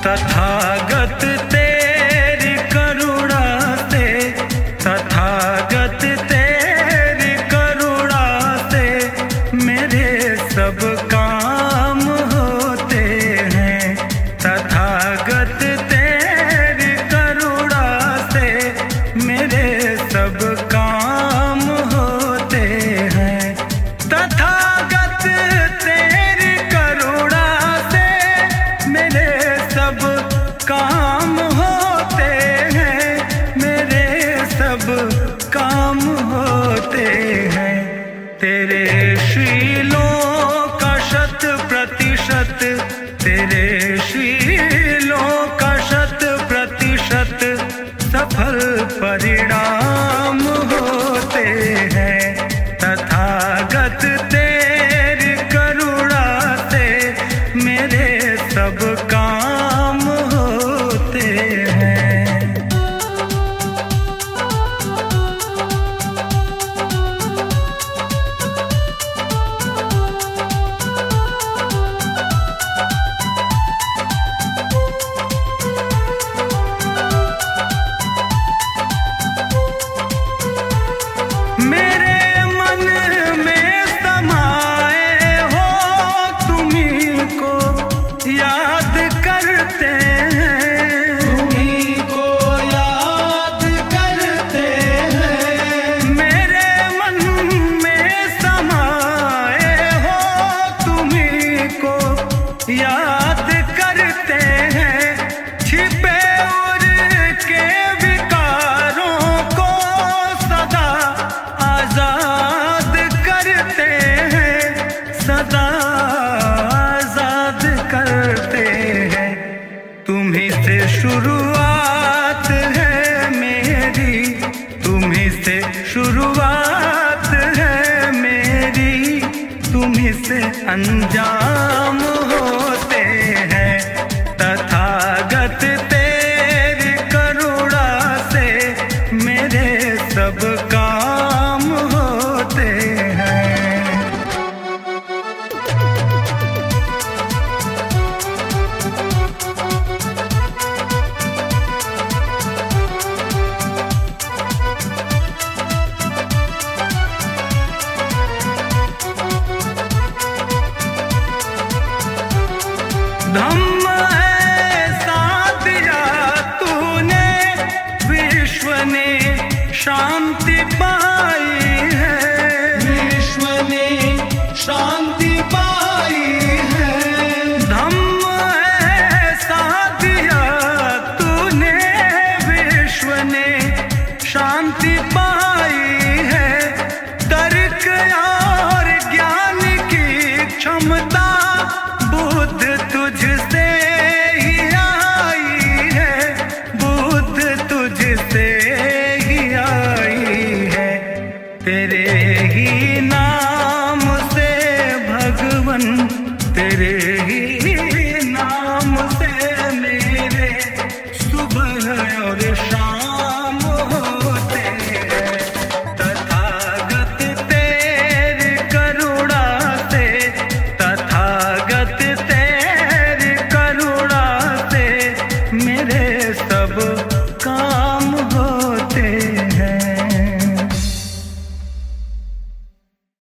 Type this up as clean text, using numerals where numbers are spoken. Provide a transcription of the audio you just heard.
तथागत तेरी करुणा से, तथागत तेरी करुणा से मेरे सब काम होते हैं। तथागत तेरी करुणा से मेरे सब काम होते हैं। तथागत तेरी करुणा से मेरे सब काम होते हैं, मेरे सब काम होते हैं। तेरे शीलों का 100%, तेरे शीलों का 100% सफल परिणाम होते हैं। तथागत तेरी करुणा से मेरे सब काम होते हैं। मेरे मन में समाए हो तुम्हीं को याद करते हैं, तुम्हीं को याद करते हैं। मेरे मन में समाए हो तुम्हीं को याद करते हैं। छिपे उर के विकारों को सदा आजाद करते हैं, सदा आजाद करते हैं। तुम्हीं से शुरुआत है मेरी, तुम्हीं से शुरुआत है मेरी, तुम्हीं से अंजाम होते हैं। तथागत तेरी करुणा से मेरे सब काम होते हैं। धम्म ऐसा दिया तूने, विश्व ने शांति पाई है, विश्व ने शांति पाई है। धम्म ऐसा दिया तूने, विश्व ने शांति पाई है। तर्क और ज्ञान की क्षमता बुद्ध तुझसे ही आई है, बुद्ध तुझसे ही आई है। तेरे ही नाम से भगवन, तेरे ही